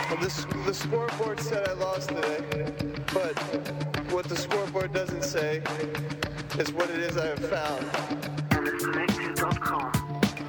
Well, the scoreboard said I lost today, but what the scoreboard doesn't say is what it is I have found. TennisConnected.com.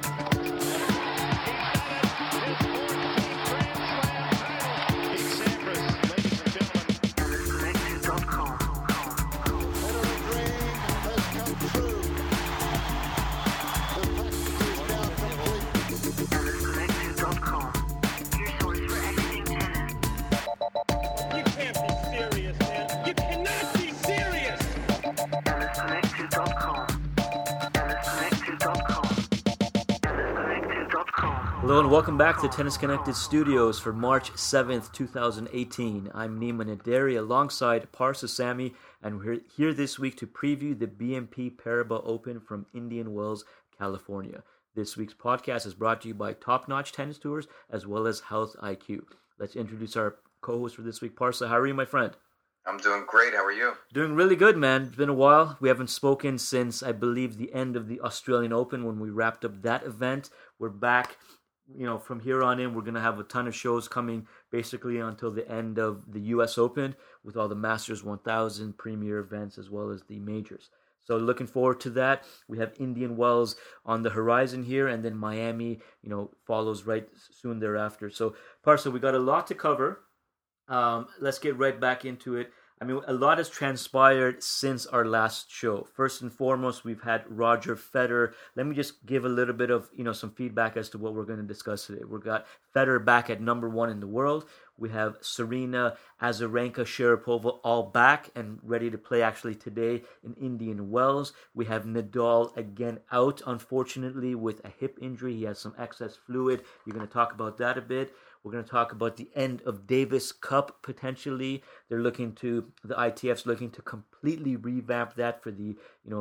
Hello and welcome back to Tennis Connected Studios for March 7th, 2018. I'm Nima Naderi alongside Parsa Sami, and we're here this week to preview the BNP Paribas Open from Indian Wells, California. This week's podcast is brought to you by Top Notch Tennis Tours as well as Health IQ. Let's introduce our co-host for this week. Parsa, how are you, my friend? I'm doing great. How are you? Doing really good, man. It's been a while. We haven't spoken since, I believe, the end of the Australian Open when we wrapped up that event. We're back. From here on in, we're going to have a ton of shows coming basically until the end of the U.S. Open with all the Masters 1000 premier events as well as the majors. So looking forward to that. We have Indian Wells on the horizon here, and then Miami, follows right soon thereafter. So, Parsa, we got a lot to cover. Let's get right back into it. I mean, a lot has transpired since our last show. First and foremost, we've had Roger Federer. Let me just give a little bit of, some feedback as to what we're going to discuss today. We've got Federer back at number one in the world. We have Serena, Azarenka, Sharapova all back and ready to play actually today in Indian Wells. We have Nadal again out, unfortunately, with a hip injury. He has some excess fluid. You're going to talk about that a bit. We're going to talk about the end of Davis Cup potentially. The ITF's looking to completely revamp that for the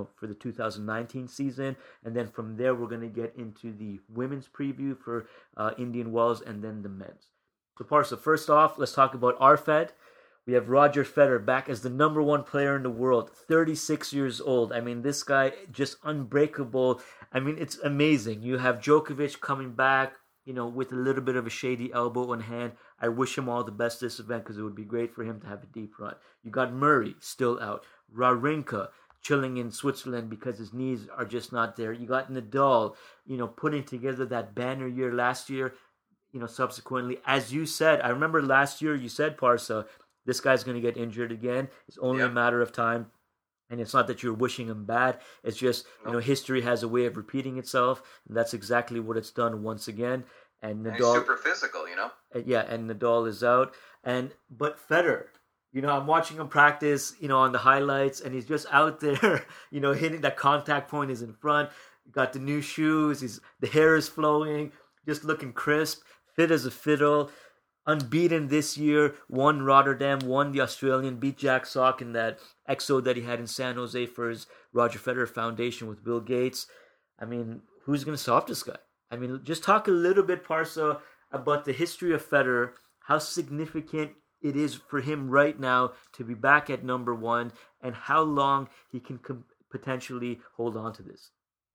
2019 season. And then from there, we're going to get into the women's preview for Indian Wells and then the men's. So Parsa, first off, let's talk about RFED. We have Roger Federer back as the number one player in the world, 36 years old. I mean, this guy just unbreakable. I mean, it's amazing. You have Djokovic coming back, with a little bit of a shady elbow in hand. I wish him all the best this event because it would be great for him to have a deep run. You got Murray still out. Wawrinka chilling in Switzerland because his knees are just not there. You got Nadal, putting together that banner year last year, subsequently. As you said, I remember last year you said, Parsa, this guy's going to get injured again. It's only a matter of time. And it's not that you're wishing him bad. It's just, history has a way of repeating itself. And that's exactly what it's done once again. And Nadal, he's super physical, and Nadal is out. But Federer, I'm watching him practice, on the highlights. And he's just out there, hitting that contact point is in front. Got the new shoes. The hair is flowing. Just looking crisp. Fit as a fiddle. Unbeaten this year, won Rotterdam, won the Australian, beat Jack Sock in that exo that he had in San Jose for his Roger Federer Foundation with Bill Gates. I mean, who's going to stop this guy? I mean, just talk a little bit, Parsa, about the history of Federer, how significant it is for him right now to be back at number one, and how long he can potentially hold on to this.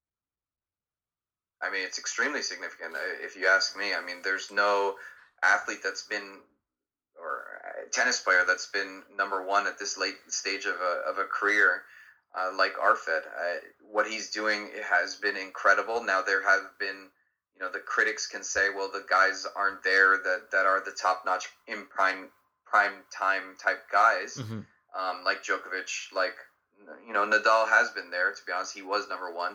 I mean, it's extremely significant, if you ask me. I mean, there's no athlete that's been, or tennis player that's been number one at this late stage of a career like RFED. What he's doing has been incredible. Now there have been, the critics can say, well, the guys aren't there that are the top notch in prime time type guys, like Djokovic, like Nadal has been there. To be honest, he was number one.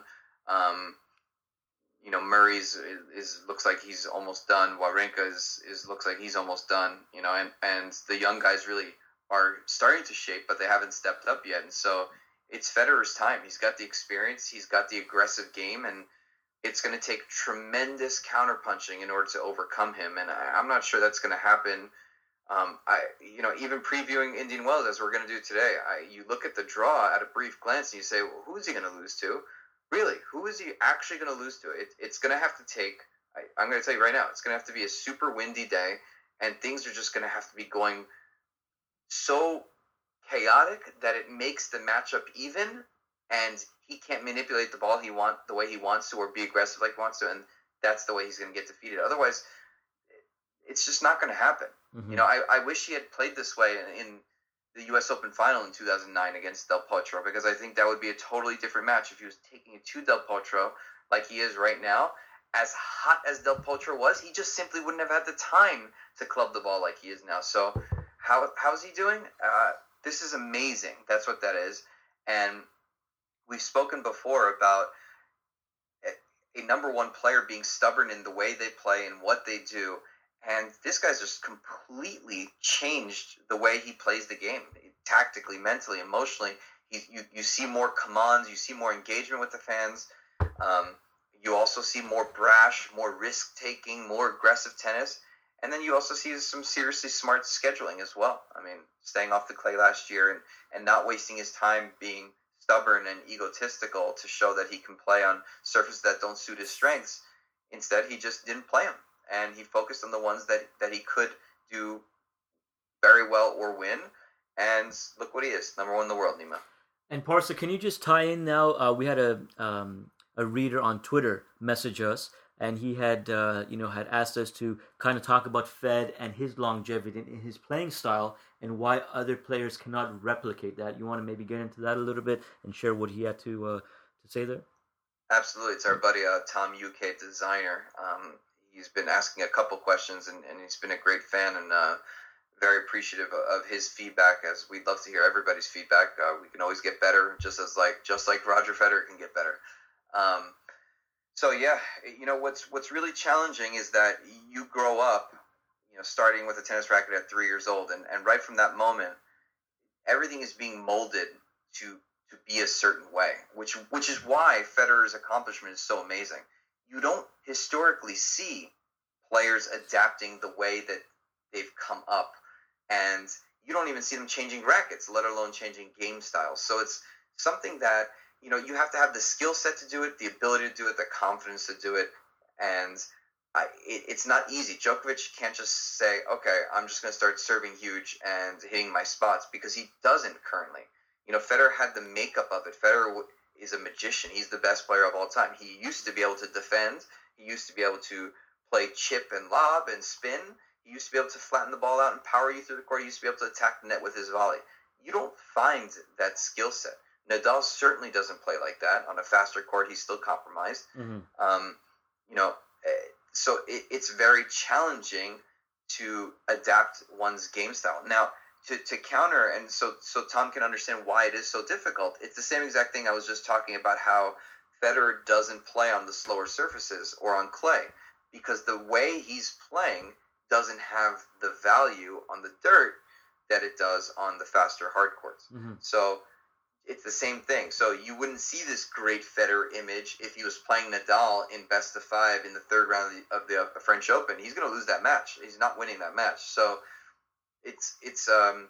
Murray's looks like he's almost done. Wawrinka looks like he's almost done. And the young guys really are starting to shape, but they haven't stepped up yet. And so it's Federer's time. He's got the experience. He's got the aggressive game, and it's going to take tremendous counterpunching in order to overcome him. And I'm not sure that's going to happen. Even previewing Indian Wells as we're going to do today, you look at the draw at a brief glance and you say, well, who is he going to lose to? Really, who is he actually going to lose to? It's going to have to take, I'm going to tell you right now, it's going to have to be a super windy day, and things are just going to have to be going so chaotic that it makes the matchup even, and he can't manipulate the ball the way he wants to, or be aggressive like he wants to, and that's the way he's going to get defeated. Otherwise, it's just not going to happen. Mm-hmm. You know, I wish he had played this way in the U.S. Open final in 2009 against Del Potro, because I think that would be a totally different match if he was taking it to Del Potro like he is right now. As hot as Del Potro was, he just simply wouldn't have had the time to club the ball like he is now. So how's he doing? This is amazing. That's what that is. And we've spoken before about a number one player being stubborn in the way they play and what they do. And this guy's just completely changed the way he plays the game, tactically, mentally, emotionally. You see more commands, you see more engagement with the fans. You also see more brash, more risk-taking, more aggressive tennis. And then you also see some seriously smart scheduling as well. I mean, staying off the clay last year and not wasting his time being stubborn and egotistical to show that he can play on surfaces that don't suit his strengths. Instead, he just didn't play them. And he focused on the ones that he could do very well or win. And look what he is, number one in the world, Nima. And Parsa, can you just tie in now? We had a reader on Twitter message us, and he had had asked us to kind of talk about Fed and his longevity in his playing style and why other players cannot replicate that. You want to maybe get into that a little bit and share what he had to say there? Absolutely. It's our buddy Tom UK Designer. He's been asking a couple questions, and he's been a great fan and very appreciative of his feedback, as we'd love to hear everybody's feedback. We can always get better, just like Roger Federer can get better. So yeah, what's really challenging is that you grow up, starting with a tennis racket at 3 years old, and right from that moment, everything is being molded to be a certain way, which is why Federer's accomplishment is so amazing. You don't historically see players adapting the way that they've come up, and you don't even see them changing rackets, let alone changing game styles. So it's something that you have to have the skill set to do it, the ability to do it, the confidence to do it, and it's not easy. Djokovic can't just say, okay, I'm just going to start serving huge and hitting my spots, because he doesn't currently. Federer had the makeup of it. Federer is a magician. He's the best player of all time. He used to be able to defend. He used to be able to play chip and lob and spin. He used to be able to flatten the ball out and power you through the court. He used to be able to attack the net with his volley. You don't find that skill set. Nadal certainly doesn't play like that. On a faster court, he's still compromised. Mm-hmm. So it's very challenging to adapt one's game style. Now, to counter, and so Tom can understand why it is so difficult, it's the same exact thing I was just talking about, how Federer doesn't play on the slower surfaces or on clay, because the way he's playing doesn't have the value on the dirt that it does on the faster hard courts. Mm-hmm. So it's the same thing. So you wouldn't see this great Federer image if he was playing Nadal in best of 5 in the third round of the French Open. He's going to lose that match. He's not winning that match. So it's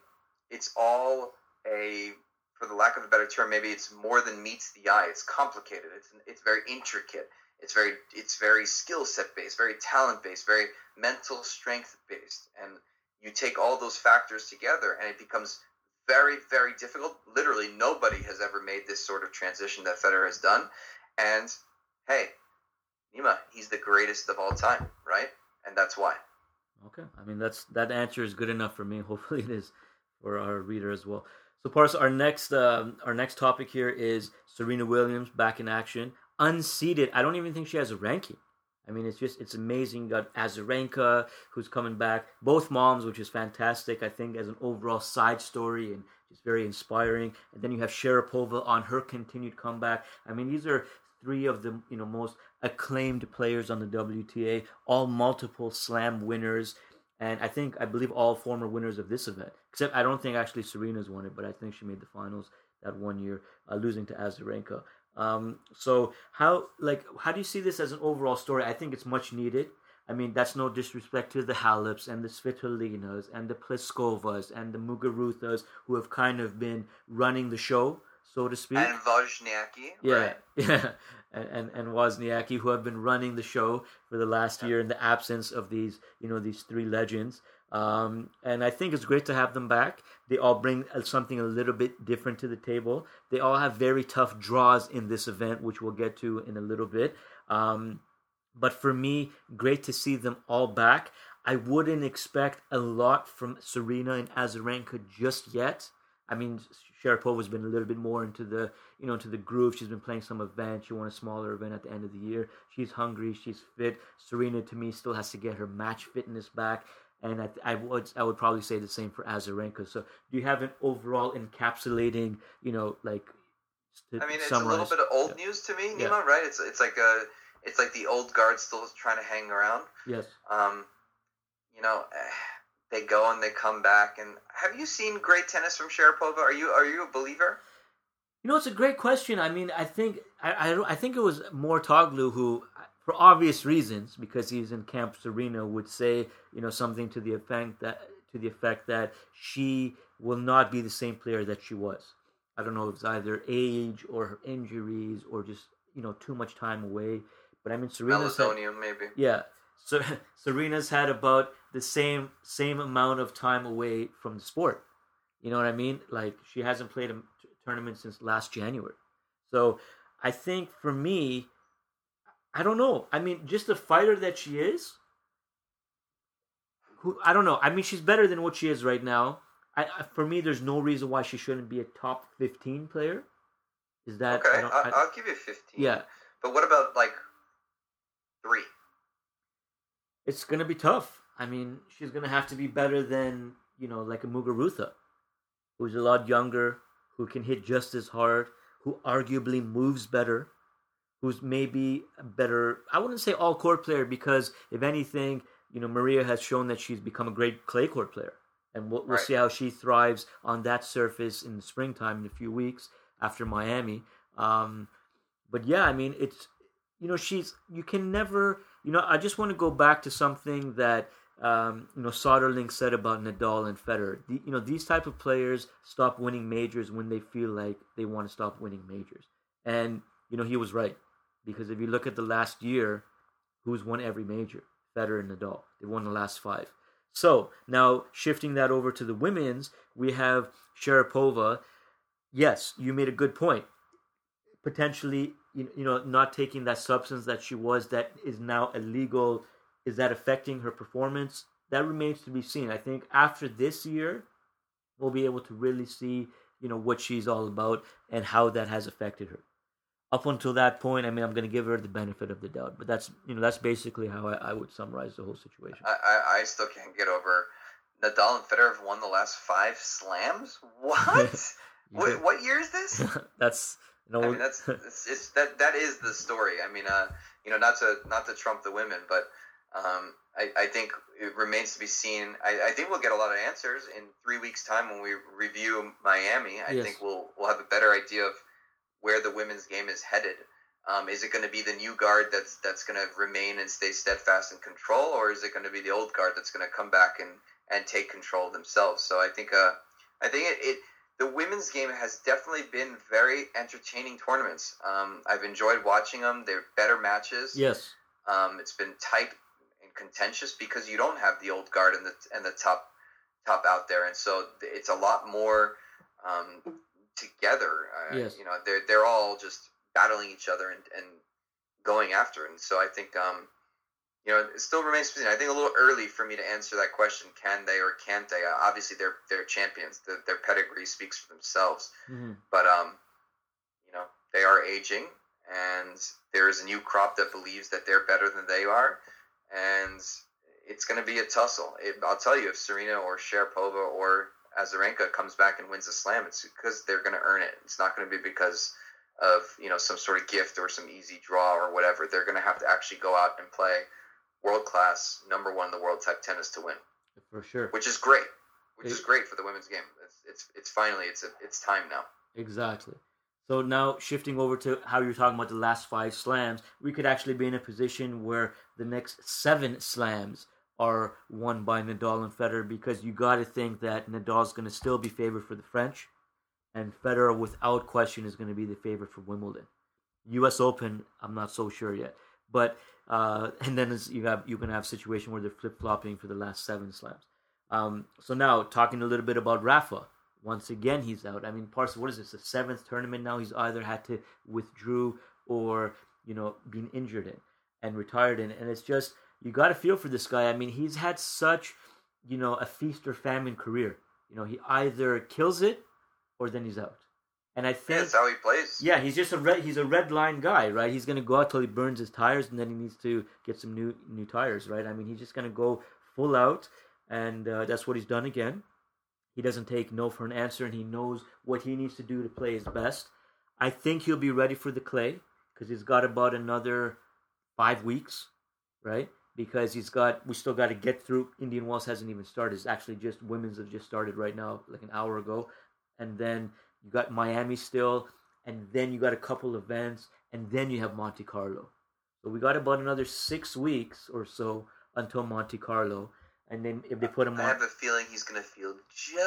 all for the lack of a better term, maybe it's more than meets the eye. It's complicated. It's very intricate. It's very skill set based, very talent based, very mental strength based. And you take all those factors together, and it becomes very, very difficult. Literally, nobody has ever made this sort of transition that Federer has done. And hey, Nima, he's the greatest of all time, right? And that's why. Okay, I mean that answer is good enough for me. Hopefully, it is for our reader as well. So, Parsa, our next topic here is Serena Williams back in action, unseeded. I don't even think she has a ranking. I mean, it's amazing. You got Azarenka, who's coming back, both moms, which is fantastic, I think, as an overall side story, and just very inspiring. And then you have Sharapova on her continued comeback. I mean, these are 3 of the most acclaimed players on the WTA, all multiple slam winners, and I believe all former winners of this event. Except I don't think actually Serena's won it, but I think she made the finals that one year, losing to Azarenka. So how do you see this as an overall story? I think it's much needed. I mean, that's no disrespect to the Haleps and the Svitolinas and the Pliskovas and the Muguruthas, who have kind of been running the show, so to speak. And Wozniacki. Yeah, right. Yeah. And Wozniacki, who have been running the show for the last year in the absence of these 3 legends. And I think it's great to have them back. They all bring something a little bit different to the table. They all have very tough draws in this event, which we'll get to in a little bit. But for me, great to see them all back. I wouldn't expect a lot from Serena and Azarenka just yet. I mean, Sharapova's been a little bit more into the into the groove. She's been playing some events. She won a smaller event at the end of the year. She's hungry. She's fit. Serena, to me, still has to get her match fitness back. And I would probably say the same for Azarenka. So do you have an overall encapsulating, like? I mean, it's a little bit of old news to me, Nima. Right? It's like the old guard still trying to hang around. Yes. They go and they come back. And have you seen great tennis from Sharapova? Are you a believer? It's a great question. I mean, I think it was Mouratoglou who, for obvious reasons, because he's in Camp Serena, would say something to the effect that she will not be the same player that she was. I don't know if it's either age or her injuries or just too much time away. But I mean, Serena's Melasonium, maybe. Yeah, so Serena's had about the same amount of time away from the sport. You know what I mean? Like, she hasn't played a tournament since last January. So I think for me, I don't know. I mean, just the fighter that she is, I don't know. I mean, she's better than what she is right now. For me, there's no reason why she shouldn't be a top 15 player. Is that okay? I'll give you 15. Yeah, but what about like 3? It's gonna be tough. I mean, she's gonna have to be better than like a Muguruza, who's a lot younger, who can hit just as hard, who arguably moves better, who's maybe a better. I wouldn't say all court player because if anything, Maria has shown that she's become a great clay court player. And we'll see how she thrives on that surface in the springtime in a few weeks after Miami. But yeah, I mean, it's, you can never, I just want to go back to something that, Soderling said about Nadal and Federer. These type of players stop winning majors when they feel like they want to stop winning majors. And, he was right. Because if you look at the last year, who's won every major? Federer and Nadal. They won the last 5. So, now shifting that over to the women's, we have Sharapova. Yes, you made a good point. Potentially, not taking that substance that she was that is now illegal. Is that affecting her performance? That remains to be seen. I think after this year, we'll be able to really see, what she's all about and how that has affected her. Up until that point, I mean, I'm going to give her the benefit of the doubt, but that's basically how I would summarize the whole situation. I still can't get over Nadal and Federer have won the last 5 slams. What? What year is this? That's I mean, that is the story. I mean, not to trump the women, but I think it remains to be seen. I think we'll get a lot of answers in 3 weeks' time when we review Miami. I think we'll have a better idea of where the women's game is headed. Is it going to be the new guard that's going to remain and stay steadfast in control, or is it going to be the old guard that's going to come back and take control themselves? So I think the women's game has definitely been very entertaining tournaments. I've enjoyed watching them. They're better matches. Yes. It's been tight and contentious because you don't have the old guard and the top out there, and so it's a lot more together. Yes. They're all just battling each other and going after it. And so I think it still remains to be seen. I think a little early for me to answer that question. Can they or can't they? Obviously, they're champions. Their pedigree speaks for themselves. Mm-hmm. But they are aging, and there is a new crop that believes that they're better than they are, and it's going to be a tussle. I'll tell you, if Serena or Sharapova or Azarenka comes back and wins a slam, it's because they're going to earn it. It's not going to be because of some sort of gift or some easy draw or whatever. They're going to have to actually go out and play world-class, number 1 in the world type tennis to win. For sure. Which is great. Which is great for the women's game. It's finally it's time now. Exactly. So now shifting over to how you're talking about the last 5 slams, we could actually be in a position where the next 7 slams are won by Nadal and Federer, because you got to think that Nadal's going to still be favored for the French, and Federer, without question, is going to be the favorite for Wimbledon. U.S. Open, I'm not so sure yet, but and then you're going to have a situation where they're flip flopping for the last 7 slams. So now talking a little bit about Rafa. Once again, he's out. I mean, Parsa, what is this? The 7th tournament now he's either had to withdrew or been injured in and retired in, and it's just, you got to feel for this guy. I mean, he's had such, a feast or famine career. He either kills it or then he's out. And I think that's how he plays. Yeah, he's just he's a red line guy, right? He's going to go out till he burns his tires, and then he needs to get some new tires, right? I mean, he's just going to go full out, and that's what he's done again. He doesn't take no for an answer, and he knows what he needs to do to play his best. I think he'll be ready for the clay because he's got about another 5 weeks, right? Because we still got to get through. Indian Wells hasn't even started. It's actually just women's have just started right now, like an hour ago, and then you got Miami still, and then you got a couple events, and then you have Monte Carlo. So we got about another 6 weeks or so until Monte Carlo. And then if they put him on... I have a feeling he's going to feel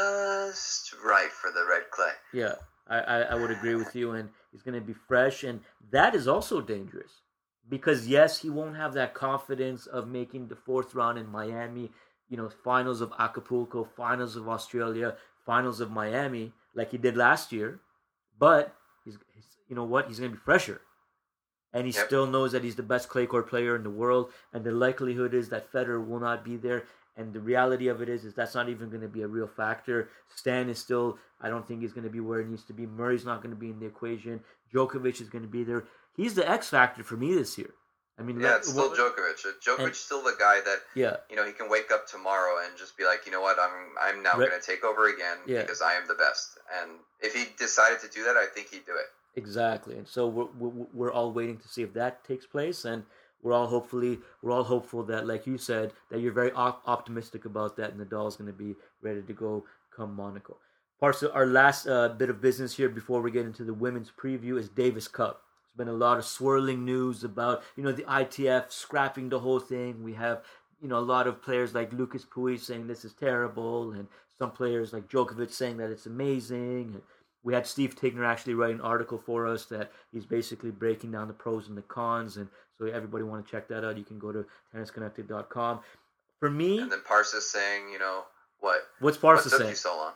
just right for the red clay. Yeah, I would agree with you. And he's going to be fresh. And that is also dangerous. Because, yes, he won't have that confidence of making the fourth round in Miami, finals of Acapulco, finals of Australia, finals of Miami, like he did last year. But, he's going to be fresher. And he still knows that he's the best clay court player in the world. And the likelihood is that Federer will not be there. And the reality of it is that's not even going to be a real factor. Stan is still, I don't think he's going to be where he needs to be. Murray's not going to be in the equation. Djokovic is going to be there. He's the X factor for me this year. I mean, it's still Djokovic. Djokovic's still the guy that, he can wake up tomorrow and just be like, you know what, I'm now going to take over again because I am the best. And if he decided to do that, I think he'd do it. Exactly. And so we're all waiting to see if that takes place, and we're all hopeful that, like you said, that you're very optimistic about that, and Nadal's going to be ready to go come Monaco. Parsa, our last bit of business here before we get into the women's preview is Davis Cup. There's been a lot of swirling news about the ITF scrapping the whole thing. We have a lot of players like Lucas Pouille saying this is terrible, and some players like Djokovic saying that it's amazing. And we had Steve Tigner actually write an article for us that he's basically breaking down the pros and the cons, and so everybody want to check that out, you can go to tennisconnected.com. For me... And then Parsa's saying, what? What's Parsa saying? What took you so long?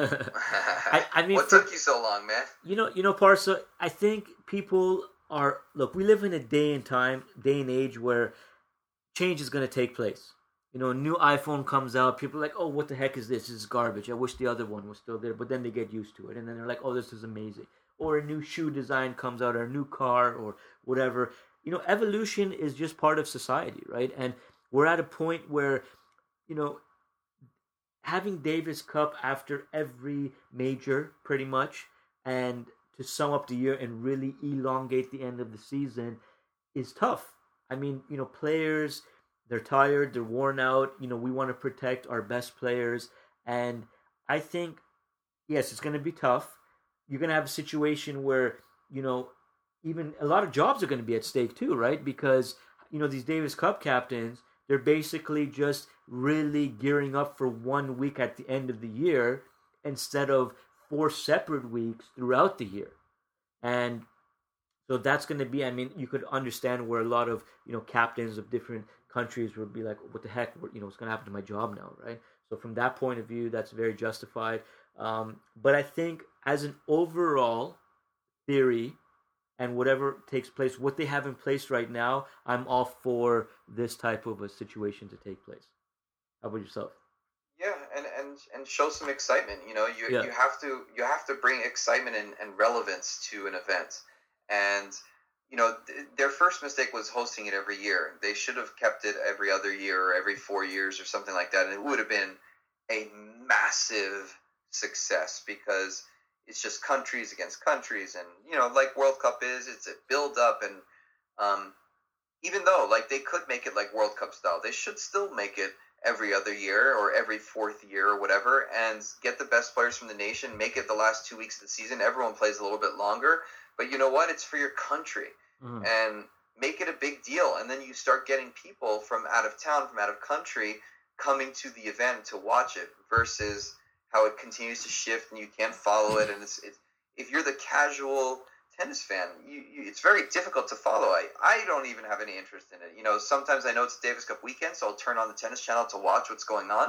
I mean, what took you so long, man? Parsa, I think people are... Look, we live in a day and age where change is going to take place. A new iPhone comes out, people are like, oh, what the heck is this? This is garbage. I wish the other one was still there. But then they get used to it. And then they're like, oh, this is amazing. Or a new shoe design comes out, or a new car, or whatever. Evolution is just part of society, right? And we're at a point where, having Davis Cup after every major, pretty much, and to sum up the year and really elongate the end of the season is tough. I mean, players... They're tired, they're worn out, we want to protect our best players. And I think, yes, it's going to be tough. You're going to have a situation where, even a lot of jobs are going to be at stake too, right? Because, these Davis Cup captains, they're basically just really gearing up for 1 week at the end of the year instead of 4 separate weeks throughout the year. And so that's going to be, I mean, you could understand where a lot of, captains of different countries would be like, what the heck, what's going to happen to my job now, right? So from that point of view, that's very justified. But I think as an overall theory and whatever takes place, what they have in place right now, I'm all for this type of a situation to take place. How about yourself? Yeah, and show some excitement. You have to bring excitement and relevance to an event. And their first mistake was hosting it every year. They should have kept it every other year or every 4 years or something like that, and it would have been a massive success because it's just countries against countries, and like World Cup is, it's a build up, and even though like they could make it like World Cup style, they should still make it every other year or every 4th year or whatever, and get the best players from the nation, make it the last 2 weeks of the season. Everyone plays a little bit longer. But you know what? It's for your country. And make it a big deal. And then you start getting people from out of town, from out of country, coming to the event to watch it versus how it continues to shift and you can't follow it. And it's if you're the casual tennis fan, it's very difficult to follow. I don't even have any interest in it. Sometimes I know it's Davis Cup weekend, so I'll turn on the Tennis Channel to watch what's going on.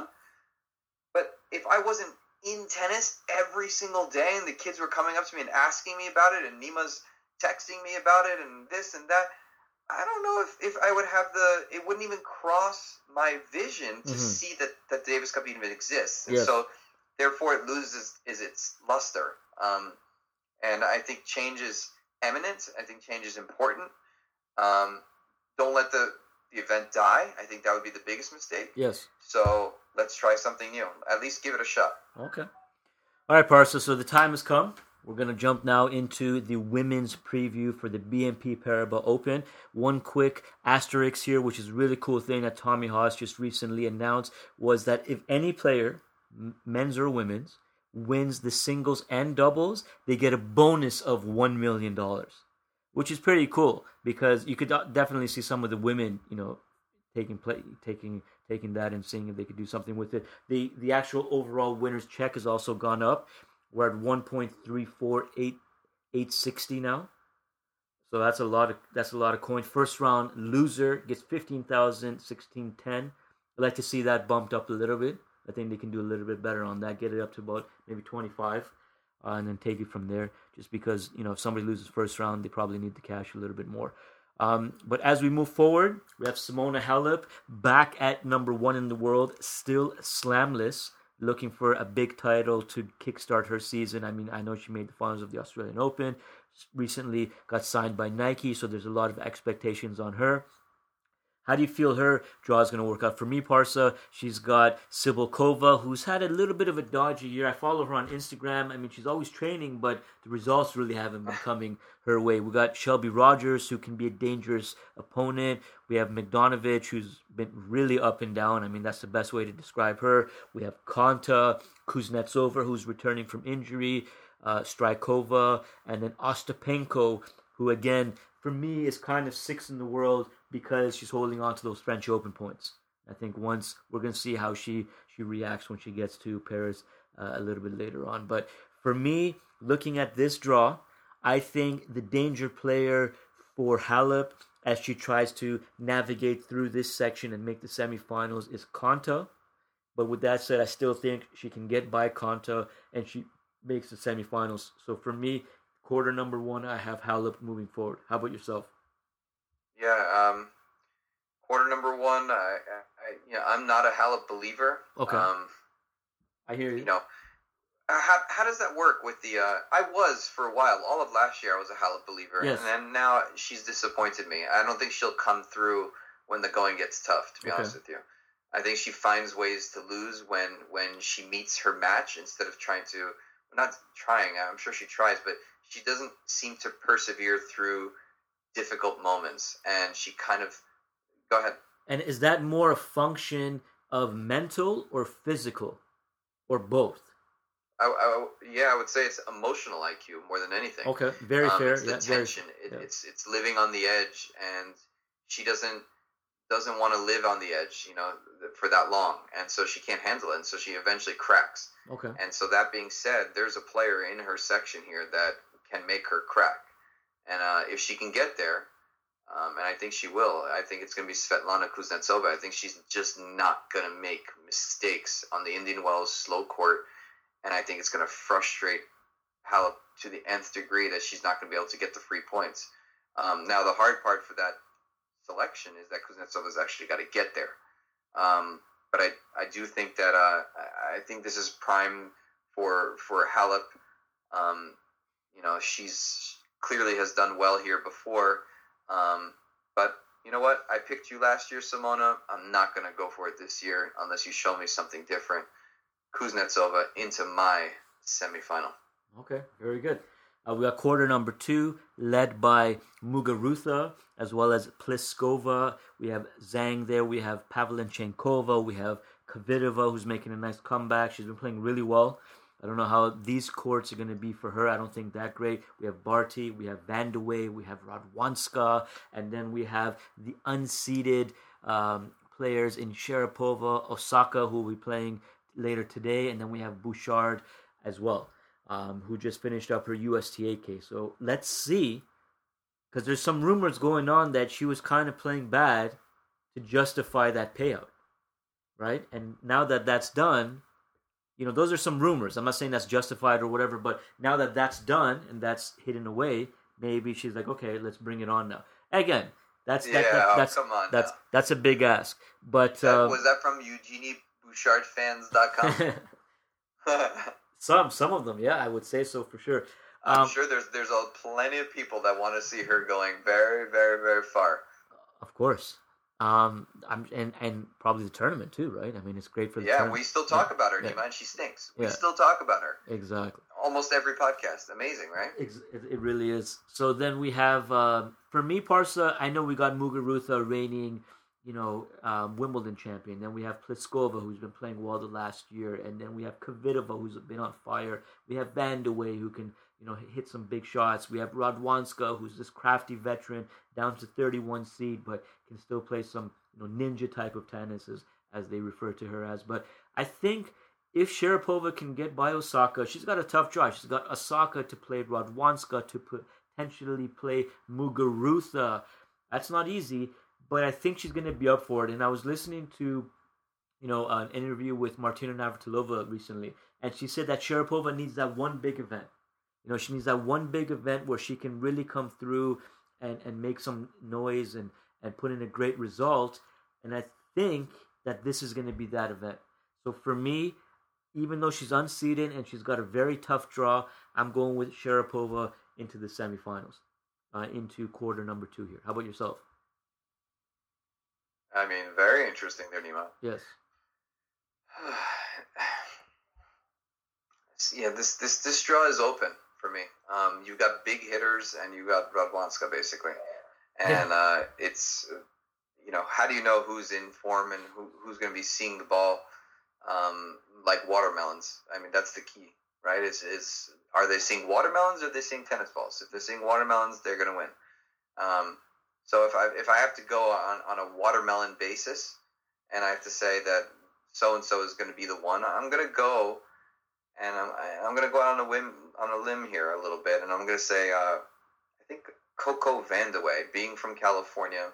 But if I wasn't in tennis every single day and the kids were coming up to me and asking me about it and Nima's texting me about it and this and that, I don't know if I would have it wouldn't even cross my vision to see that the Davis Cup even exists. And so, therefore, it loses its luster. And I think change is imminent. I think change is important. Don't let the event die. I think that would be the biggest mistake. Yes. So let's try something new. At least give it a shot. Okay. All right, Parsa. So the time has come. We're going to jump now into the women's preview for the BNP Paribas Open. One quick asterisk here, which is a really cool thing that Tommy Haas just recently announced, was that if any player, men's or women's, wins the singles and doubles, they get a bonus of $1 million, which is pretty cool because you could definitely see some of the women, taking that and seeing if they could do something with it. The actual overall winner's check has also gone up. We're at 1.34860 now, so that's a lot of coins. First round loser gets 15,000, 1610. I'd like to see that bumped up a little bit. I think they can do a little bit better on that. Get it up to about maybe 25, and then take it from there. Just because if somebody loses first round, they probably need to cash a little bit more. But as we move forward, we have Simona Halep back at number 1 in the world, still slamless, looking for a big title to kickstart her season. I mean, I know she made the finals of the Australian Open, recently got signed by Nike, so there's a lot of expectations on her. How do you feel her draw is going to work out? For me, Parsa, she's got Cibulkova, who's had a little bit of a dodgy year. I follow her on Instagram. I mean, she's always training, but the results really haven't been coming her way. We got Shelby Rogers, who can be a dangerous opponent. We have Bogdanovic, who's been really up and down. I mean, that's the best way to describe her. We have Konta, Kuznetsova, who's returning from injury, Strykova, and then Ostapenko, who, again, for me, is kind of 6th in the world because she's holding on to those French Open points. I think once we're going to see how she reacts when she gets to Paris a little bit later on. But for me, looking at this draw, I think the danger player for Halep as she tries to navigate through this section and make the semifinals is Konta. But with that said, I still think she can get by Konta and she makes the semifinals. So for me, quarter number 1, I have Halep moving forward. How about yourself? Yeah, quarter number 1. I'm not a Halep believer. Okay. I hear you. How does that work with the? I was for a while. All of last year, I was a Halep believer, yes. And then now she's disappointed me. I don't think she'll come through when the going gets tough. To be honest with you, I think she finds ways to lose when she meets her match instead of trying to. Not trying. I'm sure she tries, but she doesn't seem to persevere through difficult moments, and she kind of go ahead. And is that more a function of mental or physical, or both? I would say it's emotional IQ more than anything. Okay, very fair. It's the tension. It's living on the edge, and she doesn't want to live on the edge, for that long, and so she can't handle it, and so she eventually cracks. Okay. And so that being said, there's a player in her section here that can make her crack. And if she can get there, and I think she will, I think it's going to be Svetlana Kuznetsova. I think she's just not going to make mistakes on the Indian Wells slow court, and I think it's going to frustrate Halep to the nth degree that she's not going to be able to get the free points. Now, the hard part for that selection is that Kuznesova's actually got to get there. But I do think that I think this is prime for Halep. She's clearly has done well here before. But you know what? I picked you last year, Simona. I'm not going to go for it this year unless you show me something different. Kuznetsova into my semifinal. Okay, very good. We got quarter number 2, led by Muguruza, as well as Pliskova. We have Zhang there. We have Pavlyuchenkova. We have Kvitova, who's making a nice comeback. She's been playing really well. I don't know how these courts are going to be for her. I don't think that great. We have Barty, we have Van de Wey, we have Radwanska, and then we have the unseeded players in Sharapova, Osaka, who will be playing later today, and then we have Bouchard as well, who just finished up her USTA case. So let's see, because there's some rumors going on that she was kind of playing bad to justify that payout, right? And now that that's done, those are some rumors. I'm not saying that's justified or whatever, but now that that's done and that's hidden away, maybe she's like, okay, let's bring it on now. Again, Come on. That's a big ask. But was that from EugenieBouchardFans.com? Some of them, yeah, I would say so for sure. I'm sure there's plenty of people that want to see her going very, very, very far. Of course. And probably the tournament too, right? I mean, it's great for the tournament. We still talk about her, Nima, and she stinks. We still talk about her. Exactly. Almost every podcast. Amazing, right? It really is. So then we have, for me, Parsa, I know we got Muguruza reigning, Wimbledon champion. Then we have Pliskova, who's been playing well the last year. And then we have Kvitova, who's been on fire. We have Van de Wey, who can, hit some big shots. We have Radwanska, who's this crafty veteran, down to 31 seed, but can still play some, ninja type of tennis, as they refer to her as. But I think if Sharapova can get by Osaka, she's got a tough drive. She's got Osaka to play, Radwanska to potentially play Muguruza. That's not easy, but I think she's going to be up for it. And I was listening to, an interview with Martina Navratilova recently, and she said that Sharapova needs that one big event. She needs that one big event where she can really come through and make some noise and put in a great result. And I think that this is going to be that event. So for me, even though she's unseeded and she's got a very tough draw, I'm going with Sharapova into the semifinals, into quarter number 2 here. How about yourself? I mean, very interesting there, Nima. Yes. Yeah, this draw is open for me. You've got big hitters and you've got Radwanska basically, and it's how do you know who's in form and who's going to be seeing the ball like watermelons? I mean, that's the key, right? Is are they seeing watermelons or are they seeing tennis balls? If they're seeing watermelons, they're going to win. So if I have to go on a watermelon basis, and I have to say that so and so is going to be the one, I'm going to go. And I'm going to go out on a limb here a little bit, and I'm going to say I think Coco Van de Wey, being from California,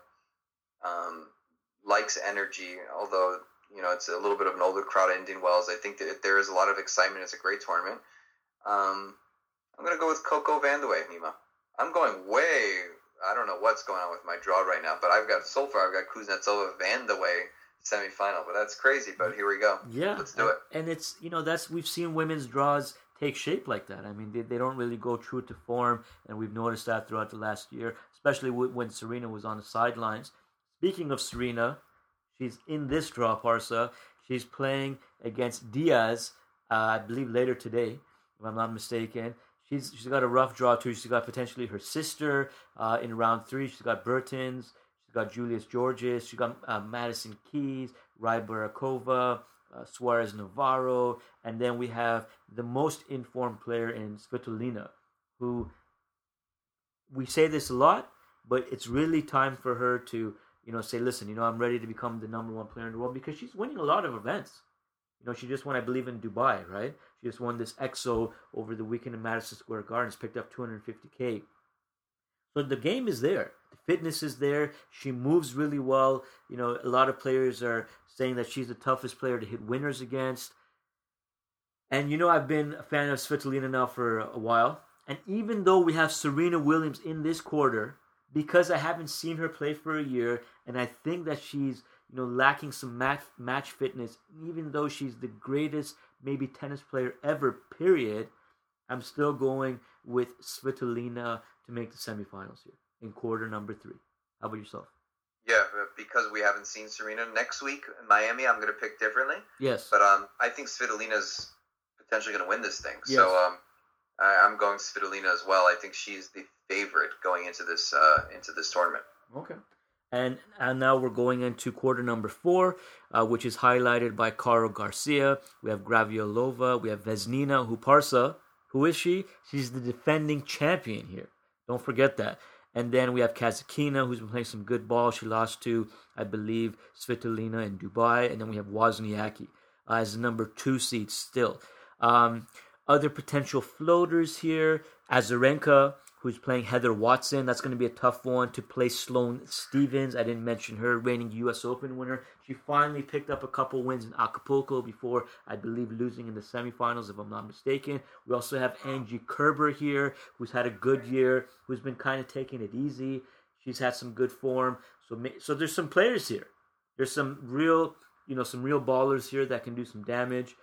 likes energy. Although it's a little bit of an older crowd at Indian Wells, I think that there is a lot of excitement. It's a great tournament. I'm going to go with Coco Van de Wey, Nima. I'm going way. I don't know what's going on with my draw right now, but I've got Kuznetsova Van de Wey semifinal, but that's crazy. But here we go. Yeah, let's do it. And it's we've seen women's draws take shape like that. I mean, they don't really go true to form, and we've noticed that throughout the last year, especially when Serena was on the sidelines. Speaking of Serena, she's in this draw, Parsa. She's playing against Diaz, I believe later today, if I'm not mistaken. She's got a rough draw too. She's got potentially her sister in round 3. She's got Bertens. Got Julius Georges, she got Madison Keys, Rybarakova, Suarez Navarro, and then we have the most informed player in Svitolina, who we say this a lot, but it's really time for her to, say, listen, I'm ready to become the number 1 player in the world, because she's winning a lot of events. She just won, I believe, in Dubai, right? She just won this EXO over the weekend in Madison Square Gardens, picked up $250K. So the game is there. The fitness is there. She moves really well. A lot of players are saying that she's the toughest player to hit winners against. And, I've been a fan of Svitolina now for a while. And even though we have Serena Williams in this quarter, because I haven't seen her play for a year, and I think that she's, lacking some match fitness, even though she's the greatest, maybe, tennis player ever, period, I'm still going with Svitolina to make the semifinals here in quarter number 3. How about yourself? Yeah, because we haven't seen Serena. Next week in Miami, I'm going to pick differently. Yes. But I think Svitolina's potentially going to win this thing. Yes. So I'm going Svitolina as well. I think she's the favorite going into this tournament. Okay. And now we're going into quarter number 4, which is highlighted by Caro Garcia. We have Graviolova. We have Vesnina, who is she? She's the defending champion here. Don't forget that. And then we have Kasatkina, who's been playing some good ball. She lost to, I believe, Svitolina in Dubai. And then we have Wozniacki as the number 2 seed still. Other potential floaters here. Azarenka, who's playing Heather Watson. That's going to be a tough one to play Sloane Stevens. I didn't mention her, reigning U.S. Open winner. She finally picked up a couple wins in Acapulco before, I believe, losing in the semifinals, if I'm not mistaken. We also have Angie Kerber here, who's had a good year, who's been kind of taking it easy. She's had some good form. So there's some players here. There's some real ballers here that can do some damage.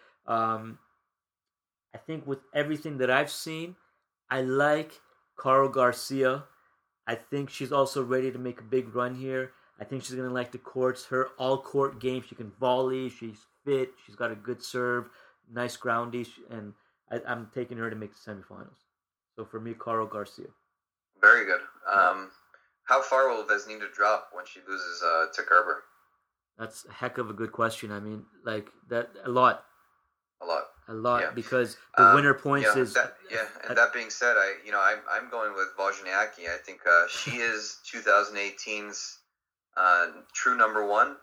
I think with everything that I've seen, I like Caro Garcia. I think she's also ready to make a big run here. I think she's going to like the courts. Her all-court game, she can volley. She's fit. She's got a good serve, nice groundy, and I'm taking her to make the semifinals. So for me, Caro Garcia. Very good. How far will Vesnina drop when she loses to Kerber? That's a heck of a good question. I mean, like that a lot. Yeah. Because the winner points is that. Yeah, and that being said, I'm going with Wozniacki. I think she is 2018's true number one.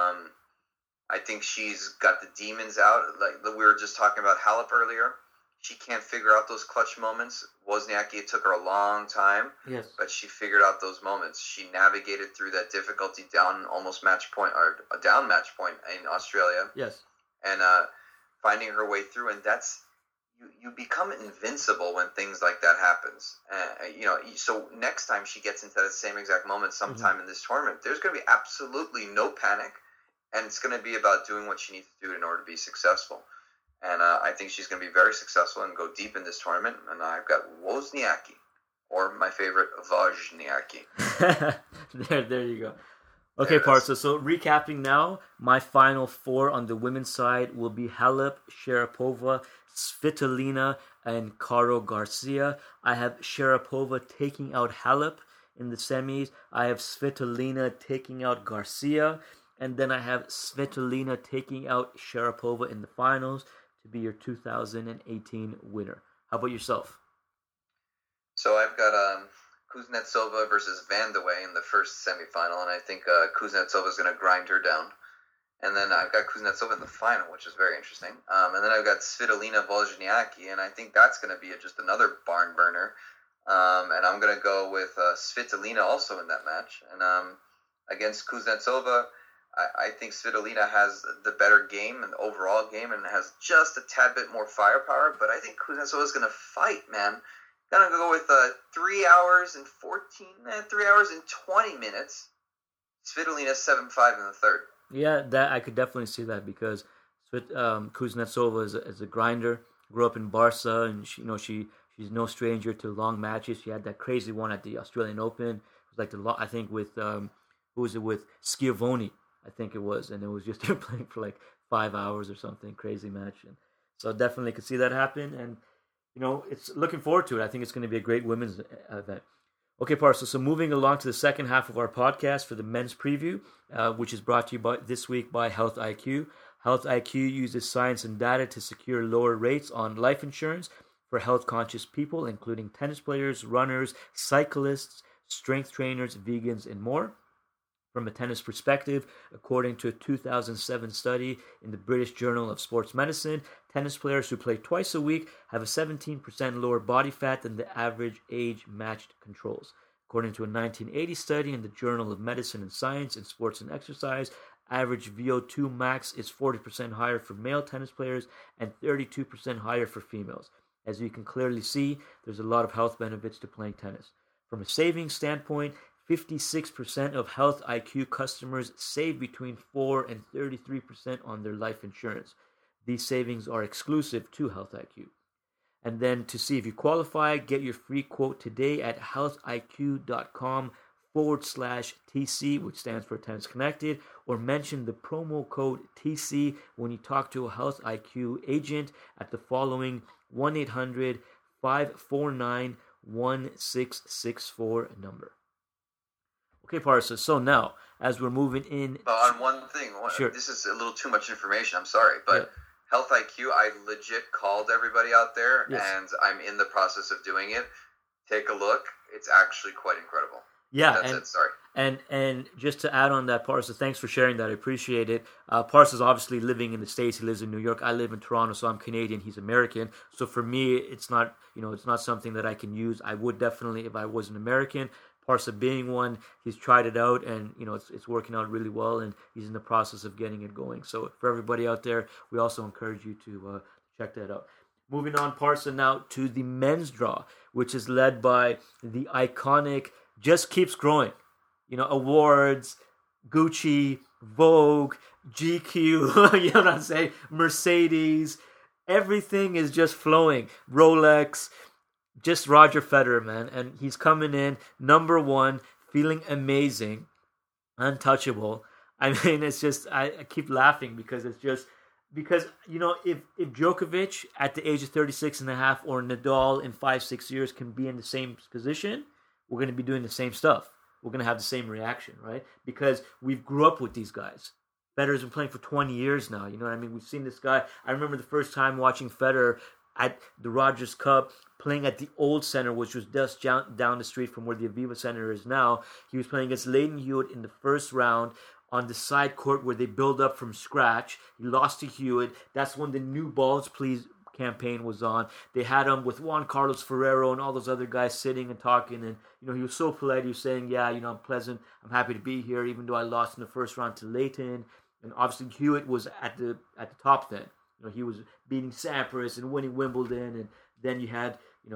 I think she's got the demons out. Like we were just talking about Halep earlier. She can't figure out those clutch moments. Wozniacki, it took her a long time, but she figured out those moments. She navigated through that difficulty down match point in Australia. Yes. And finding her way through, and that's you become invincible when things like that happens. So next time she gets into that same exact moment sometime in this tournament, there's going to be absolutely no panic, and it's going to be about doing what she needs to do in order to be successful. And I think she's going to be very successful and go deep in this tournament. And I've got Wozniacki, or my favorite, Wozniacki. There you go. Okay, Parsa. So recapping now, my final four on the women's side will be Halep, Sharapova, Svitolina, and Caro Garcia. I have Sharapova taking out Halep in the semis. I have Svitolina taking out Garcia. And then I have Svitolina taking out Sharapova in the finals to be your 2018 winner. How about yourself? So I've got Kuznetsova versus Van de Wey in the first semifinal, and I think Kuznetsova is going to grind her down. And then I've got Kuznetsova in the final, which is very interesting. And then I've got Svitolina Wozniacki, and I think that's going to be just another barn burner. And I'm going to go with Svitolina also in that match. And against Kuznetsova, I think Svitolina has the better game and the overall game and has just a tad bit more firepower, but I think Kuznetsova is going to fight, man. Going to go with 3 hours and 20 minutes. Svitolina 7-5 in the third. Yeah, that I could definitely see that because Kuznetsova is a grinder. Grew up in Barca, and she's no stranger to long matches. She had that crazy one at the Australian Open. It was like I think with who was it with Schiavone? I think it was, and it was just her playing for like 5 hours or something, crazy match. And so definitely could see that happen, and it's looking forward to it. I think it's going to be a great women's event. Okay, Parcel. So moving along to the second half of our podcast for the men's preview, which is brought to you this week by Health IQ. Health IQ uses science and data to secure lower rates on life insurance for health-conscious people, including tennis players, runners, cyclists, strength trainers, vegans, and more. From a tennis perspective, according to a 2007 study in the British Journal of Sports Medicine, tennis players who play twice a week have a 17% lower body fat than the average age-matched controls. According to a 1980 study in the Journal of Medicine and Science in Sports and Exercise, average VO2 max is 40% higher for male tennis players and 32% higher for females. As you can clearly see, there's a lot of health benefits to playing tennis. From a savings standpoint, 56% of Health IQ customers save between 4 and 33% on their life insurance. These savings are exclusive to Health IQ. And then to see if you qualify, get your free quote today at healthiq.com/TC, which stands for Tennis Connected, or mention the promo code TC when you talk to a Health IQ agent at the following 1-800-549-1664 number. Okay, Parsa. So now, as we're moving in... on one thing, sure. This is a little too much information, I'm sorry, but Health IQ, I legit called everybody out there, and I'm in the process of doing it. Take a look. It's actually quite incredible. Yeah. That's it, sorry. And just to add on that, Parsa, thanks for sharing that. I appreciate it. Parsa's obviously living in the States. He lives in New York. I live in Toronto, so I'm Canadian. He's American. So for me, it's not something that I can use. I would definitely if I was an American. Parsa being one, he's tried it out, and it's working out really well, and he's in the process of getting it going. So for everybody out there, we also encourage you to check that out. Moving on, Parsa, now to the men's draw, which is led by the iconic Just Keeps Growing. awards, Gucci, Vogue, GQ, you know what I'm saying? Mercedes, everything is just flowing. Rolex, just Roger Federer, man. And he's coming in number one, feeling amazing, untouchable. I mean, it's just, I keep laughing because it's just, because, if Djokovic at the age of 36 and a half or Nadal in 5-6 years can be in the same position, we're going to be doing the same stuff. We're going to have the same reaction, right? Because we've grew up with these guys. Federer's been playing for 20 years now. You know what I mean? We've seen this guy. I remember the first time watching Federer at the Rogers Cup playing at the old center, which was just down the street from where the Aviva Center is now. He was playing against Leighton Hewitt in the first round on the side court where they build up from scratch. He lost to Hewitt. That's when the New Balls Please campaign was on. They had him with Juan Carlos Ferrero and all those other guys sitting and talking, and he was so polite. He was saying, yeah, I'm pleasant, I'm happy to be here, even though I lost in the first round to Leighton. And obviously Hewitt was at the top then. He was beating Sampras and winning Wimbledon, and then you had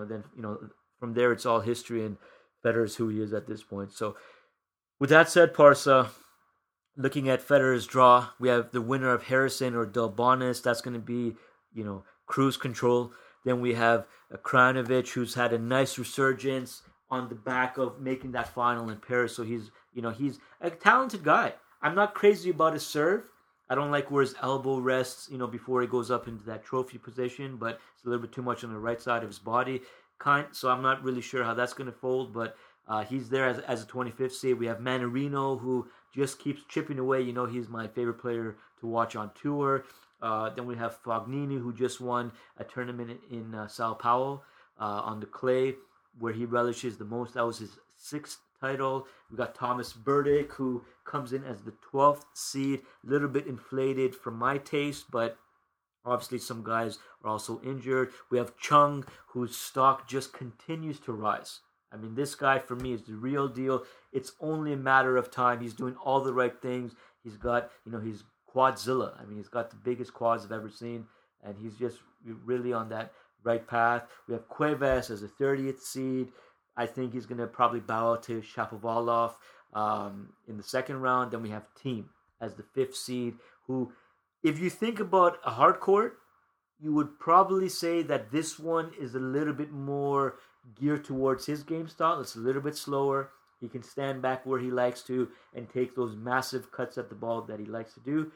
from there it's all history, and Federer's who he is at this point. So with that said, Parsa, looking at Federer's draw, we have the winner of Harrison or Delbonis. That's going to be cruise control. Then we have Krajinovic, who's had a nice resurgence on the back of making that final in Paris. So he's a talented guy. I'm not crazy about his serve. I don't like where his elbow rests, before he goes up into that trophy position, but it's a little bit too much on the right side of his body. So I'm not really sure how that's going to fold, but he's there as a 25th seed. We have Mannarino, who just keeps chipping away. He's my favorite player to watch on tour. Then we have Fognini, who just won a tournament in Sao Paulo on the clay, where he relishes the most. That was his 6th title. We got Thomas Berdych, who comes in as the 12th seed, a little bit inflated for my taste, but obviously some guys are also injured. We have Chung, whose stock just continues to rise. I mean, this guy for me is the real deal. It's only a matter of time. He's doing all the right things. He's got, he's Quadzilla. I mean, he's got the biggest quads I've ever seen, and he's just really on that right path. We have Cuevas as a 30th seed. I think he's going to probably bow out to Shapovalov in the second round. Then we have Thiem as the 5th seed, who, if you think about a hard court, you would probably say that this one is a little bit more geared towards his game style. It's a little bit slower. He can stand back where he likes to and take those massive cuts at the ball that he likes to do.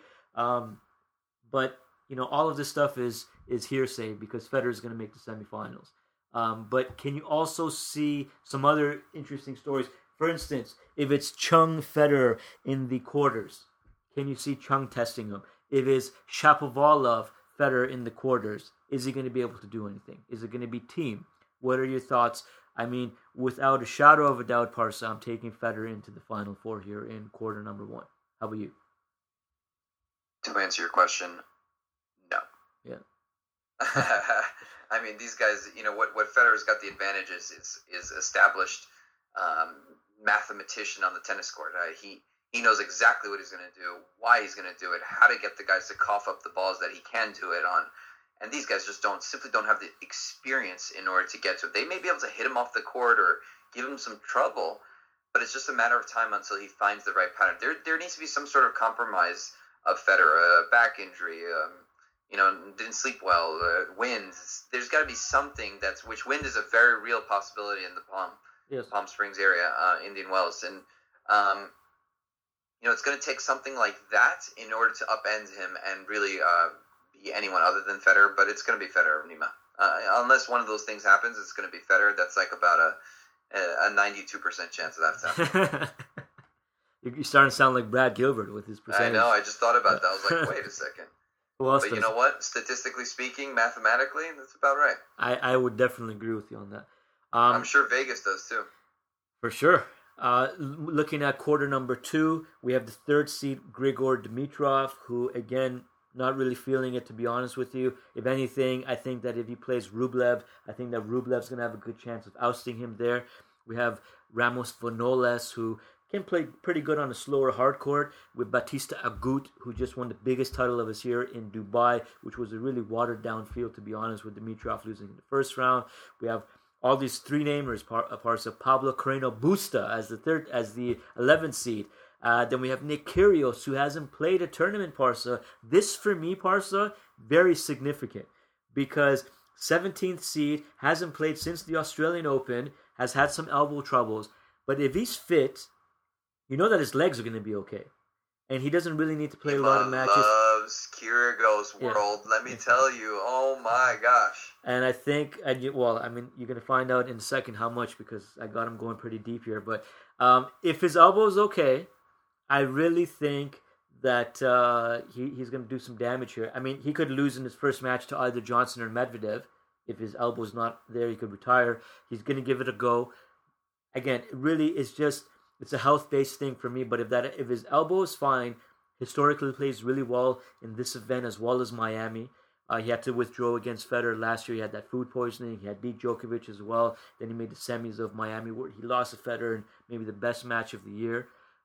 But, all of this stuff is hearsay because Federer is going to make the semifinals. But can you also see some other interesting stories? For instance, if it's Chung Federer in the quarters, can you see Chung testing him? If it's Shapovalov Federer in the quarters, is he going to be able to do anything? Is it going to be Thiem? What are your thoughts? I mean, without a shadow of a doubt, Parsa, I'm taking Federer into the Final Four here in quarter number 1. How about you? To answer your question, no. Yeah. I mean, these guys, what Federer's got the advantage is established mathematician on the tennis court. He knows exactly what he's going to do, why he's going to do it, how to get the guys to cough up the balls that he can do it on. And these guys just simply don't have the experience in order to get to it. They may be able to hit him off the court or give him some trouble, but it's just a matter of time until he finds the right pattern. There needs to be some sort of compromise of Federer, a back injury, didn't sleep well, wind. There's got to be something which wind is a very real possibility in the Palm Springs area, Indian Wells. And, it's going to take something like that in order to upend him and really be anyone other than Federer, but it's going to be Federer, Nima. Unless one of those things happens, it's going to be Federer. That's like about a 92% chance of that happening. You're starting to sound like Brad Gilbert with his percentage. I know. I just thought about that. I was like, wait a second. But you know what? Statistically speaking, mathematically, that's about right. I would definitely agree with you on that. I'm sure Vegas does too. For sure. Looking at quarter number 2, we have the 3rd seed Grigor Dimitrov, who, again, not really feeling it, to be honest with you. If anything, I think that if he plays Rublev, I think that Rublev's going to have a good chance of ousting him there. We have Ramos Vinolas, who can play pretty good on a slower hard court, with Batista Agut, who just won the biggest title of his year in Dubai, which was a really watered-down field, to be honest, with Dimitrov losing in the first round. We have all these three namers, Parsa, Pablo Carreno Busta as the 11th seed. Then we have Nick Kyrgios, who hasn't played a tournament, Parsa. This, for me, Parsa, very significant because 17th seed, hasn't played since the Australian Open, has had some elbow troubles. But if he's fit, you know that his legs are going to be okay. And he doesn't really need to play a lot of matches. Loves Kyrgios world, let me tell you. Oh my gosh. And I think, you're going to find out in a second how much because I got him going pretty deep here. But if his elbow is okay, I really think that he's going to do some damage here. I mean, he could lose in his first match to either Johnson or Medvedev. If his elbow's not there, he could retire. He's going to give it a go. Again, it really is just, it's a health-based thing for me. But if his elbow is fine, historically plays really well in this event as well as Miami. He had to withdraw against Federer last year. He had that food poisoning. He had beat Djokovic as well. Then he made the semis of Miami where he lost to Federer in maybe the best match of the year.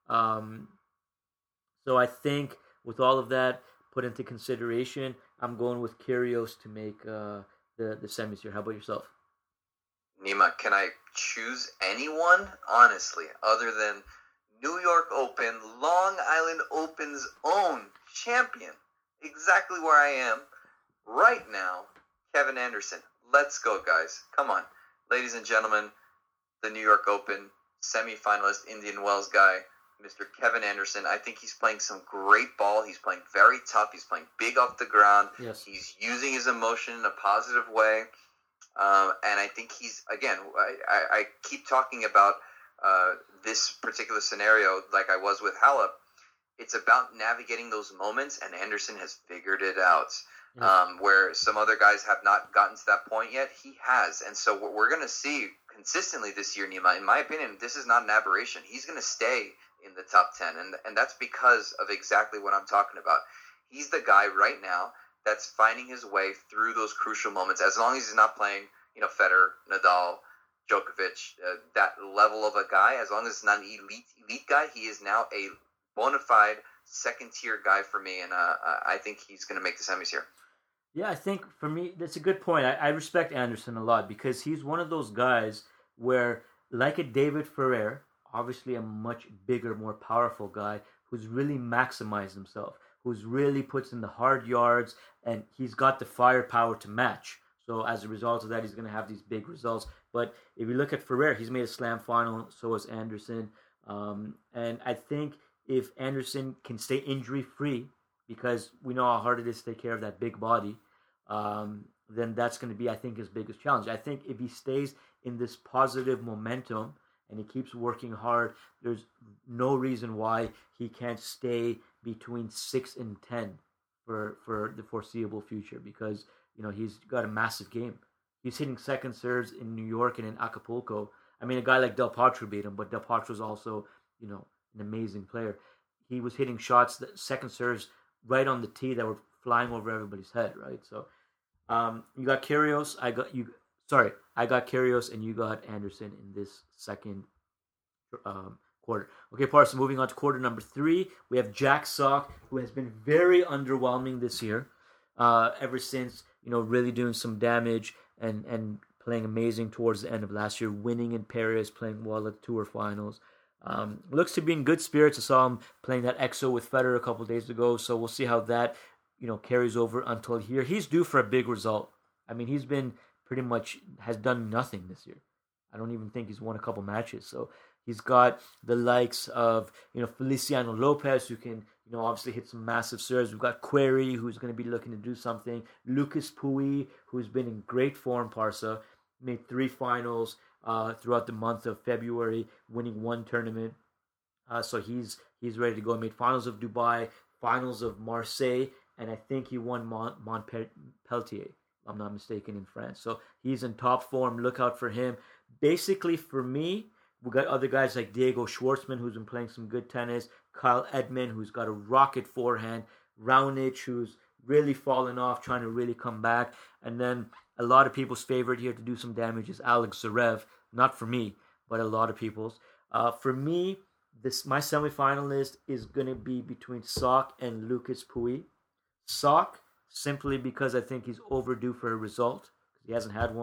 So I think with all of that put into consideration, I'm going with Kyrgios to make the semis here. How about yourself? Nima, can I choose anyone, honestly, other than New York Open, Long Island Open's own champion? Exactly where I am right now, Kevin Anderson. Let's go, guys. Come on. Ladies and gentlemen, the New York Open semi-finalist, Indian Wells guy, Mr. Kevin Anderson. I think he's playing some great ball. He's playing very tough. He's playing big off the ground. Yes. He's using his emotion in a positive way. And I think he's, again, I keep talking about this particular scenario like I was with Halep. It's about navigating those moments, and Anderson has figured it out. Where some other guys have not gotten to that point yet, he has. And so what we're going to see consistently this year, Nima, in my opinion, this is not an aberration. He's going to stay in the top 10, and that's because of exactly what I'm talking about. He's the guy right now that's finding his way through those crucial moments, as long as he's not playing, Federer, Nadal, Djokovic, that level of a guy. As long as it's not an elite guy, he is now a bona fide second-tier guy for me, and I think he's going to make the semis here. Yeah, I think for me, that's a good point. I respect Anderson a lot because he's one of those guys where, like a David Ferrer, obviously a much bigger, more powerful guy who's really maximized himself, who's really puts in the hard yards, and he's got the firepower to match. So as a result of that, he's going to have these big results. But if you look at Ferrer, he's made a slam final, so has Anderson. And I think if Anderson can stay injury-free, because we know how hard it is to take care of that big body, then that's going to be, I think, his biggest challenge. I think if he stays in this positive momentum and he keeps working hard, there's no reason why he can't stay between 6 and 10 for the foreseeable future because, he's got a massive game. He's hitting second serves in New York and in Acapulco. I mean, a guy like Del Potro beat him, but Del Potro's also, an amazing player. He was hitting shots, second serves right on the tee that were flying over everybody's head, right? So you got Kyrgios, I got Kyrgios, and you got Anderson in this second quarter. Okay, Parson, moving on to quarter number 3, we have Jack Sock, who has been very underwhelming this year, ever since, really doing some damage and playing amazing towards the end of last year, winning in Paris, playing well at Tour finals. Looks to be in good spirits. I saw him playing that EXO with Federer a couple of days ago, so we'll see how that carries over until here. He's due for a big result. I mean, he's been has done nothing this year. I don't even think he's won a couple matches. So he's got the likes of Feliciano Lopez, who can obviously hit some massive serves. We've got Querrey, who's going to be looking to do something. Lucas Pouille, who's been in great form. Parsa made 3 finals throughout the month of February, winning 1 tournament. So he's ready to go. He made finals of Dubai, finals of Marseille, and I think he won Montpellier, if I'm not mistaken, in France. So he's in top form. Look out for him. Basically, for me, we got other guys like Diego Schwartzman, who's been playing some good tennis, Kyle Edmund, who's got a rocket forehand, Raonic, who's really fallen off, trying to really come back, and then a lot of people's favorite here to do some damage is Alex Zverev. Not for me, but a lot of people's. For me, my semifinalist is going to be between Sock and Lucas Pouille. Sock, simply because I think he's overdue for a result, because he hasn't had one.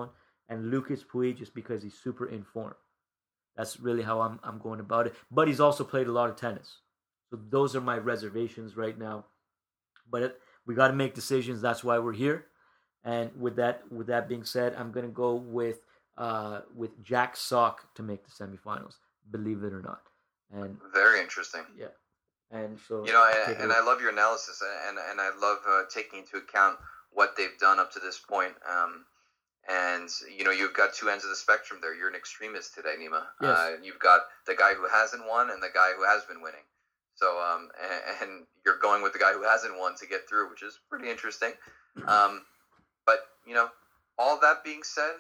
and Lucas Pouille just because he's super in form. That's really how I'm going about it. But he's also played a lot of tennis, so those are my reservations right now. But we got to make decisions. That's why we're here. And with that being said, I'm gonna go with Jack Sock to make the semifinals. Believe it or not. And very interesting. Yeah. And so and I love your analysis, and I love taking into account what they've done up to this point. And you've got two ends of the spectrum there. You're an extremist today, Nima. Yes. You've got the guy who hasn't won and the guy who has been winning. So and you're going with the guy who hasn't won to get through, which is pretty interesting. But all that being said,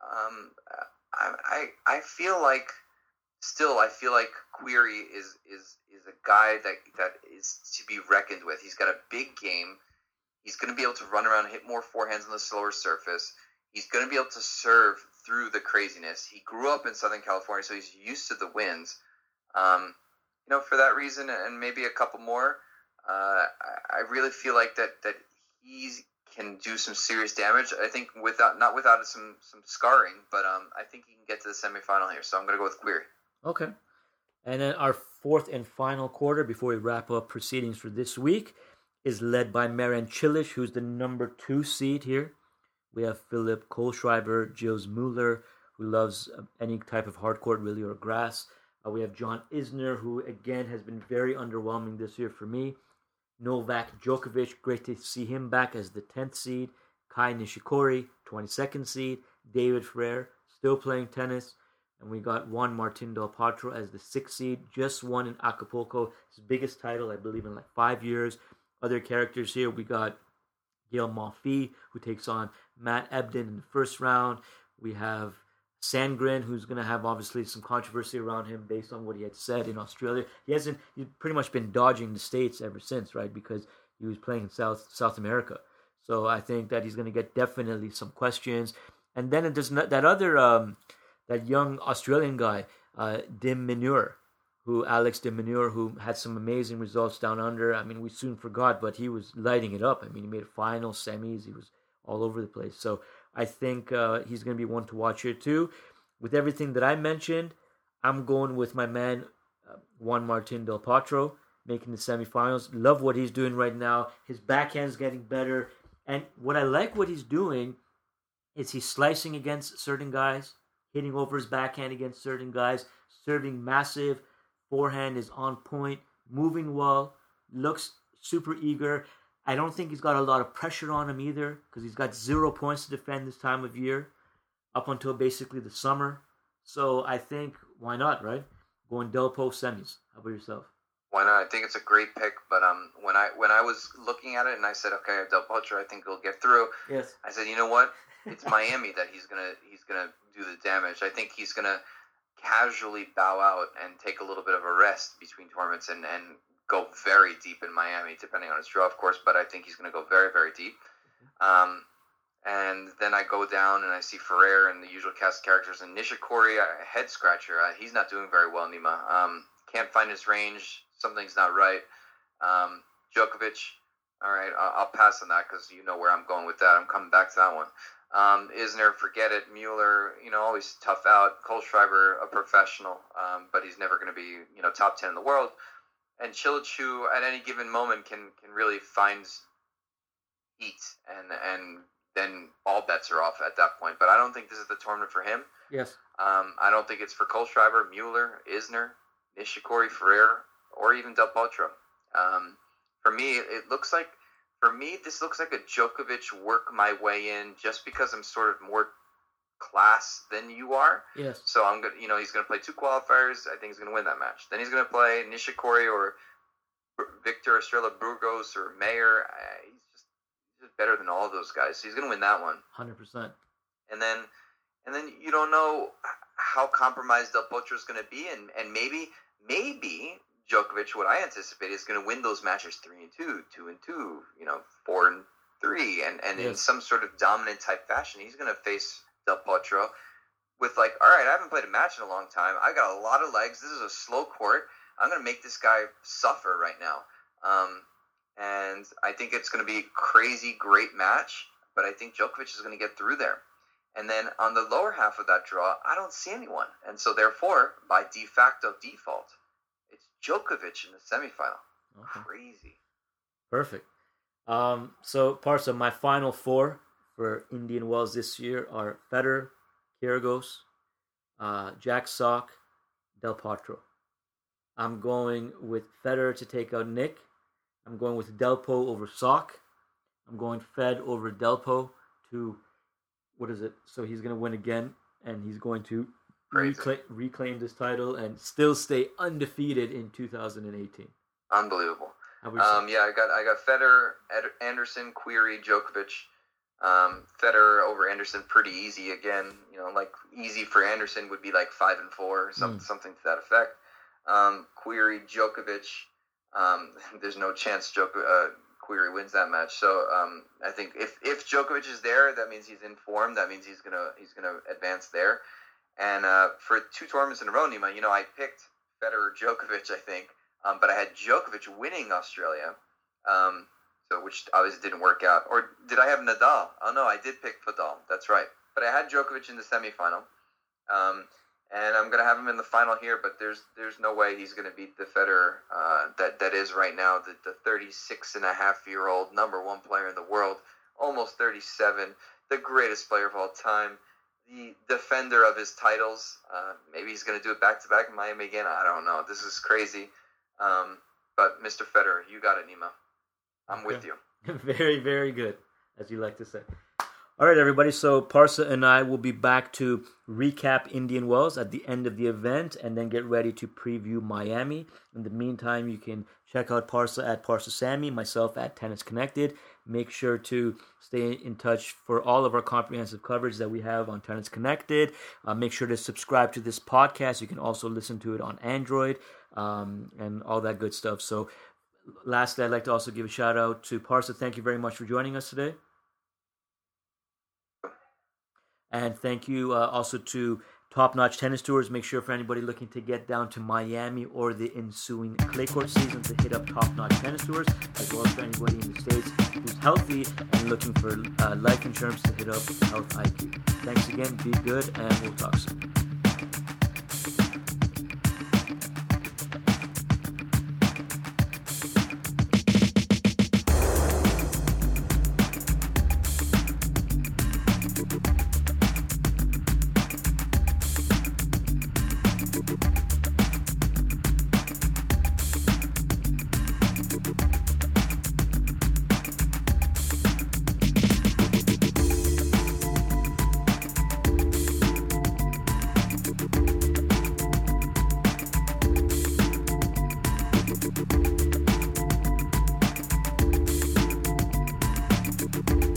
I feel like Query is a guy that is to be reckoned with. He's got a big game. He's going to be able to run around and hit more forehands on the slower surface. He's going to be able to serve through the craziness. He grew up in Southern California, so he's used to the winds. For that reason, and maybe a couple more, I really feel like that he can do some serious damage. I think not without some scarring, but I think he can get to the semifinal here. So I'm going to go with Query. Okay. And then our fourth and final quarter, before we wrap up proceedings for this week, is led by Marin Cilic, who's the number 2 seed here. We have Philip Kohlschreiber, Gilles Muller, who loves any type of hard court, really, or grass. We have John Isner, who, again, has been very underwhelming this year for me. Novak Djokovic, great to see him back as the 10th seed. Kai Nishikori, 22nd seed. David Ferrer, still playing tennis. And we got Juan Martin Del Potro as the 6th seed. Just won in Acapulco, his biggest title, I believe, in like 5 years. Other characters here, we got Gael Monfils, who takes on Matt Ebden in the first round. We have Sandgren, who's going to have obviously some controversy around him based on what he had said in Australia. He's pretty much been dodging the States ever since, right? Because he was playing in South America. So I think that he's going to get definitely some questions. And then there's that other, that young Australian guy, Dim Minur, Alex de Minur, who had some amazing results down under. I mean, we soon forgot, but he was lighting it up. I mean, he made finals, semis. He was all over the place. So I think he's going to be one to watch here too. With everything that I mentioned, I'm going with my man, Juan Martin Del Potro, making the semifinals. Love what he's doing right now. His backhand's getting better. And what I like what he's doing is he's slicing against certain guys, hitting over his backhand against certain guys, serving massive. Forehand is on point, moving well, looks super eager. I don't think he's got a lot of pressure on him either, because he's got 0 points to defend this time of year, up until basically the summer. So I think, why not, right? Going Del Po semis. How about yourself? Why not? I think it's a great pick, but when I was looking at it and I said, okay, Del Potro, I think he'll get through. Yes. I said, you know what? It's Miami that he's gonna do the damage. I think he's gonna casually bow out and take a little bit of a rest between tournaments and go very deep in Miami, depending on his draw, of course, but I think he's going to go very, very deep. And then I go down and I see Ferrer and the usual cast of characters, and Nishikori, head scratcher. He's not doing very well, Nima. Can't find his range. Something's not right. Djokovic, all right, I'll pass on that because you know where I'm going with that. I'm coming back to that one. Isner, forget it. Mueller, always tough out. Kohlschreiber, a professional, but he's never going to be, top 10 in the world. And Cilic, who at any given moment can really find heat, and then all bets are off at that point. But I don't think this is the tournament for him. Yes. I don't think it's for Kohlschreiber, Mueller, Isner, Nishikori, Ferrer, or even Del Potro. For me, this looks like a Djokovic work my way in, just because I'm sort of more class than you are. Yes. So I'm gonna, he's gonna play 2 qualifiers. I think he's gonna win that match. Then he's gonna play Nishikori or Victor Estrella Burgos or Mayer. He's just better than all of those guys. So he's gonna win that one. 100%. And then you don't know how compromised Del Potro is gonna be, and maybe Djokovic, what I anticipate, is going to win those matches 3-2, 2-2, 4-3, and yes, in some sort of dominant type fashion. He's going to face Del Potro with all right, I haven't played a match in a long time. I got a lot of legs. This is a slow court. I'm going to make this guy suffer right now. And I think it's going to be a crazy, great match, but I think Djokovic is going to get through there. And then on the lower half of that draw, I don't see anyone. And so therefore, by de facto default, it's Djokovic in the semifinal. Okay. Crazy. Perfect. So, Parsa, my final four for Indian Wells this year are Federer, Kyrgios, Jack Sock, Del Potro. I'm going with Federer to take out Nick. I'm going with Delpo over Sock. I'm going Fed over Delpo to, what is it? So he's going to win again, and he's going to reclaim this title and still stay undefeated in 2018. Unbelievable. I got Federer, Anderson, Querrey, Djokovic. Federer over Anderson, pretty easy again. Like easy for Anderson would be like 5-4 or something to that effect. Querrey, Djokovic. There's no chance Querrey wins that match. So I think if Djokovic is there, that means he's in form. That means he's gonna advance there. And for 2 tournaments in a row, Nima, I picked Federer, Djokovic, I think, but I had Djokovic winning Australia. So which obviously didn't work out. Or did I have Nadal? Oh no, I did pick Nadal. That's right. But I had Djokovic in the semifinal. And I'm gonna have him in the final here, but there's no way he's gonna beat the Federer that is right now the 36-and-a-half-year-old number 1 player in the world, almost 37, the greatest player of all time, the defender of his titles. Maybe he's gonna do it back-to-back in Miami again. I don't know. This is crazy. But Mr. Federer, you got it, Nima. I'm with you. Very, very good, as you like to say. All right, everybody. So Parsa and I will be back to recap Indian Wells at the end of the event and then get ready to preview Miami. In the meantime, you can check out Parsa at Parsa Sammy, myself at Tennis Connected. Make sure to stay in touch for all of our comprehensive coverage that we have on Tennis Connected. Make sure to subscribe to this podcast. You can also listen to it on Android and all that good stuff. So lastly, I'd like to also give a shout out to Parsa. Thank you very much for joining us today. And thank you also to Top Notch Tennis Tours. Make sure for anybody looking to get down to Miami or the ensuing clay court season to hit up Top Notch Tennis Tours, as well as for anybody in the States who's healthy and looking for life insurance to hit up Health IQ. Thanks again. Be good, and we'll talk soon. You.